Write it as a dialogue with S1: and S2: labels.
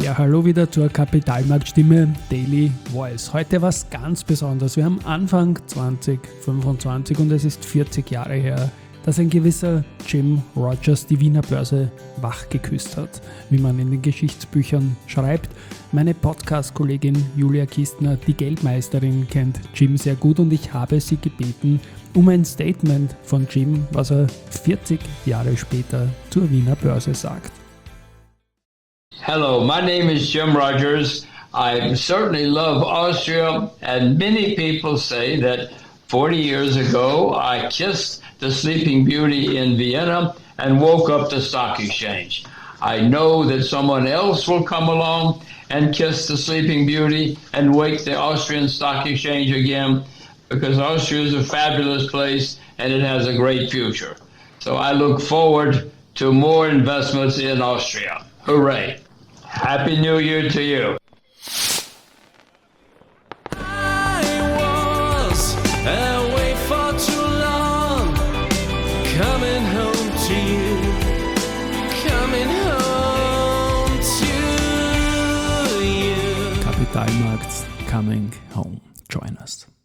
S1: Ja, hallo wieder zur Kapitalmarktstimme Daily Voice. Heute was ganz Besonderes. Wir haben Anfang 2025 und es ist 40 Jahre her, dass ein gewisser Jim Rogers die Wiener Börse wachgeküsst hat, wie man in den Geschichtsbüchern schreibt. Meine Podcast-Kollegin Julia Kistner, die Geldmeisterin, kennt Jim sehr gut und ich habe sie gebeten um ein Statement von Jim, was er 40 Jahre später zur Wiener Börse sagt.
S2: Hello, my name is Jim Rogers. I certainly love Austria, and many people say that 40 years ago I kissed the Sleeping Beauty in Vienna and woke up the stock exchange. I know that someone else will come along and kiss the Sleeping Beauty and wake the Austrian stock exchange again, because Austria is a fabulous place and it has a great future. So I look forward to more investments in Austria. Hooray! Happy New Year to you.
S3: I was away for too long, coming home to you, coming home to you.
S1: Kapitalmarkt coming home. Join us.